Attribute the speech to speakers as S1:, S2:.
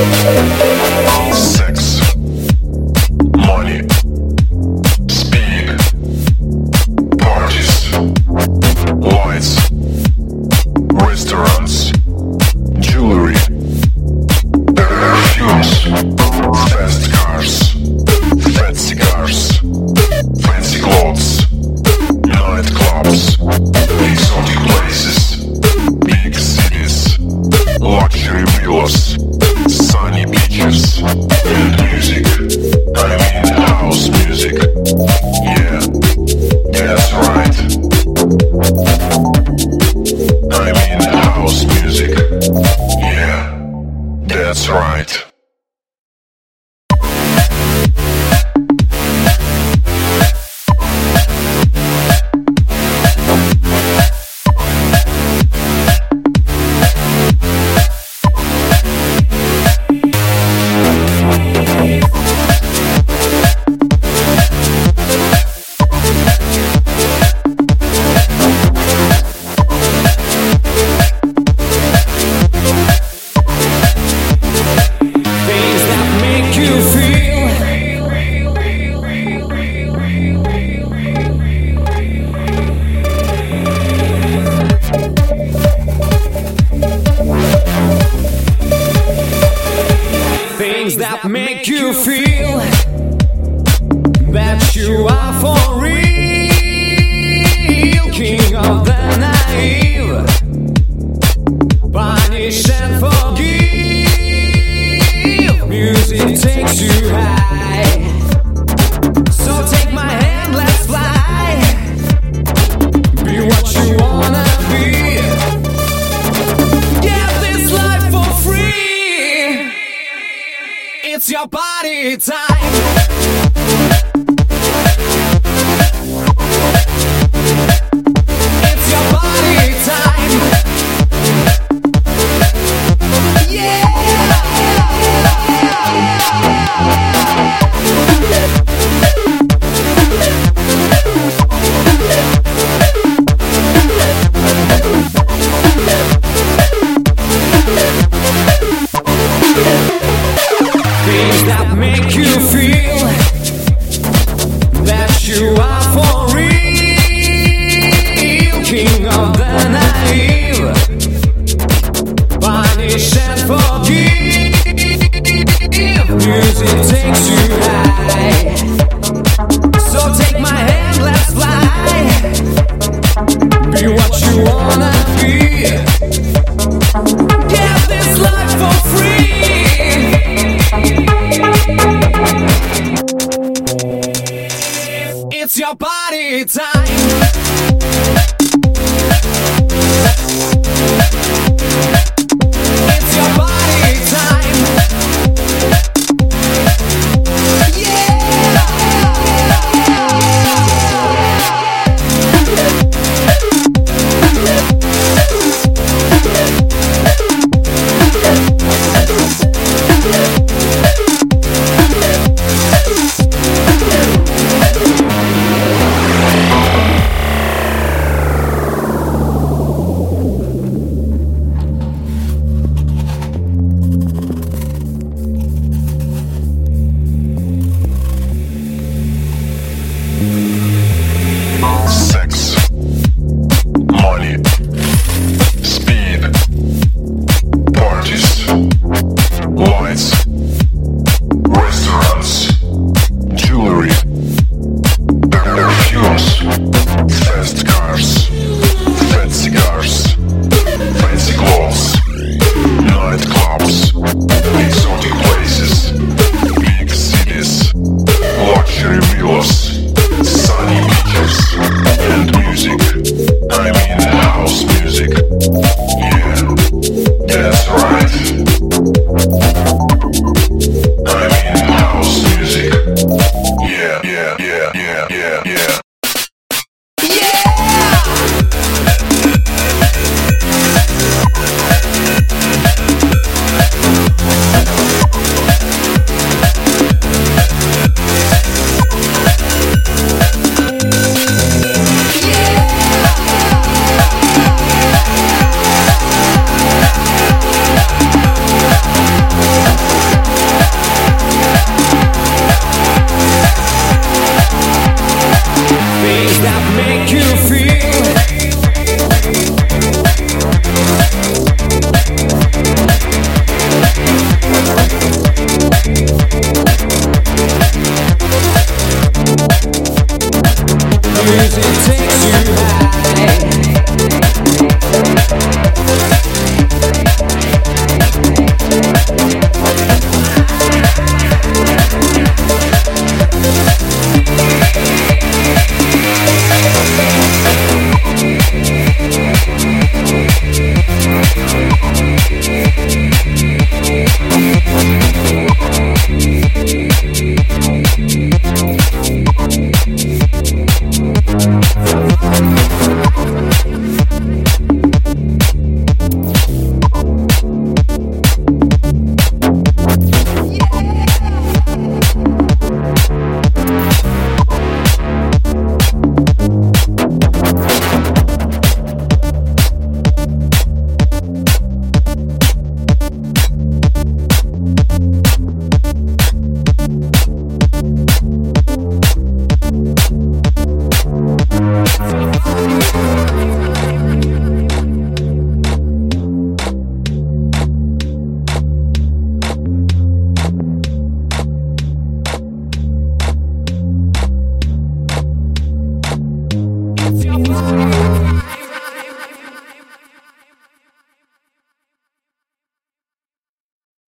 S1: Sex, money, speed, parties, lights, restaurants, jewelry, perfumes, fast cars, fat cigars, fancy clothes, nightclubs, exotic places, big cities, luxury villas, sunny beaches, and music. I mean house music. Yeah, that's right. I mean house music. Yeah, that's right. That make you feel that you are for real, king of the naive, punish and forgive. Music takes you high, so take my hand, let's fly. Be what you wanna be. Get this life for free. It's your party time. It's your party time. Yeah. Things that make you feel that you are for real, king of the naive, punish and forgive. Music takes you high, so take my hand, let's fly. Be what you wanna be. Get this life for free. It's your party time.